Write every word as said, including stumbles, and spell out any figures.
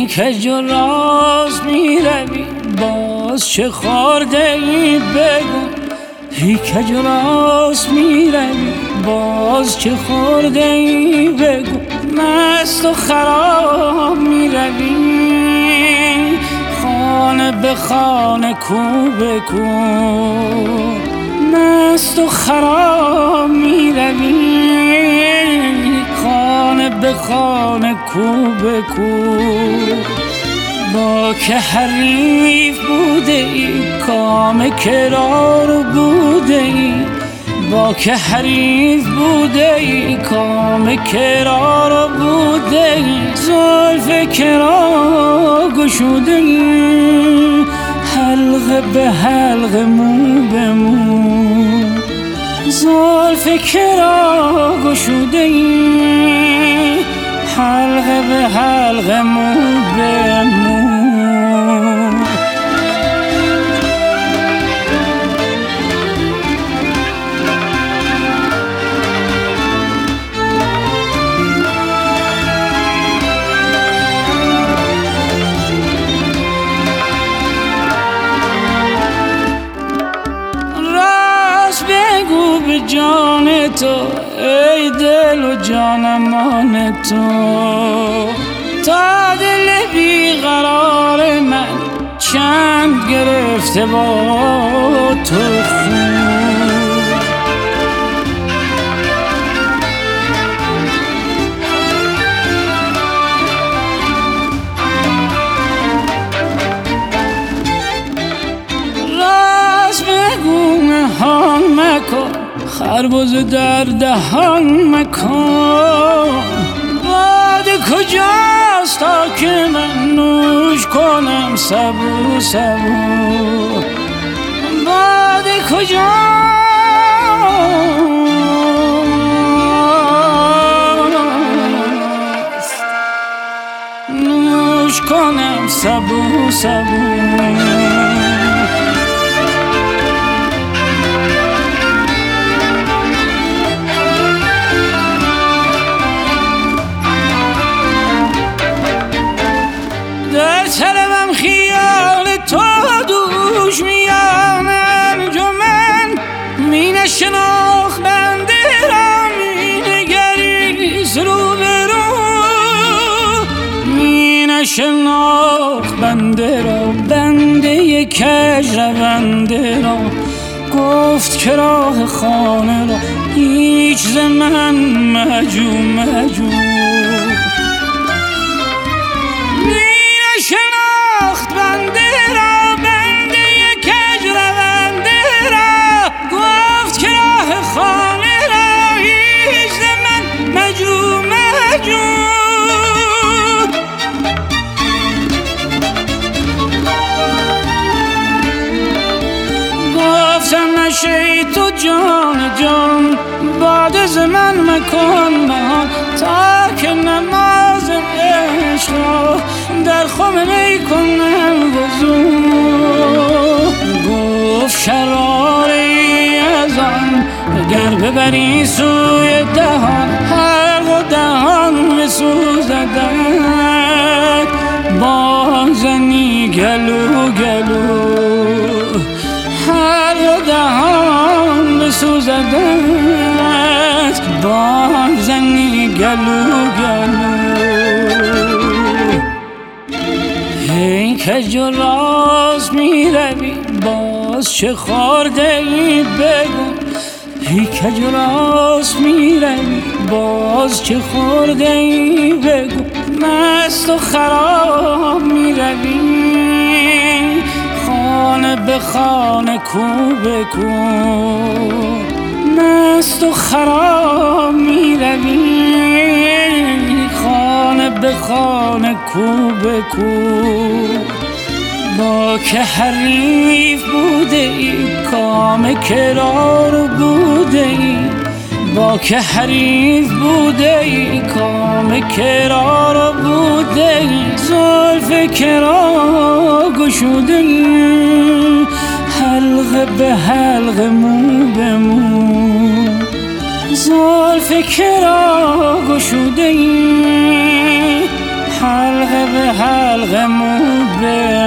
هی کج و راست می روی باز چه خورده ای بگو هی کج و راست می روی باز چه خورده ای بگو مست و خراب می روی خانه به خانه کو به کو مست و خراب می روی خانه به خانه کو به کو با که حریف بوده ای کام کرار بوده ای با که حریف بوده ای کام کرار بوده ای زلف کرا گشوده ای حلقه به حلقه مو به مو زلف کرا گشوده ای حلقه به حلقه مو به مو بگو به جان تو ای دل و جانمان تو تا دل بیقرار من چند گرفته با تو خون راست بگو نهان مکن خربز در دهان مکن باده کجاست تا که من نوش کنم سبو سبو باده کجاست نوش کنم سبو سبو در طلبم خیال تو دوش میان انجمن می نشناخت بنده را می نگریست رو به رو می نشناخت بنده را بنده کج رونده را گفت که راه خانه را هیچ ز من مجو مجو شناخت بنده را بنده کج رونده را گفت که راه خانه را هیچ ز من مجو مجو گفتم نشه تو جان جان باد ز من مکن من تا که نماز عشق را در خم می کنم وضو گفت شراری از آن اگر ببری سوی دهان حلق و دهان بسوزدت بازنی گلو گلو حلق و دهان بسوزدت بازنی گلو گلو هی کج و راست می روی باز چه خورده ای بگو هی کج و راست می روی باز چه خورده ای بگو مست و خراب می روی خانه به خانه کو به کو مست و خراب می روی خانه به خانه کو به کو با که حریف بوده ای کام کرار بوده ای با که حریف بوده ای کام کرار بوده ای زلف کرا گشوده ای حلقه به حلقه مو به مو زلف کرا گشوده ای حلقه به حلقه مو به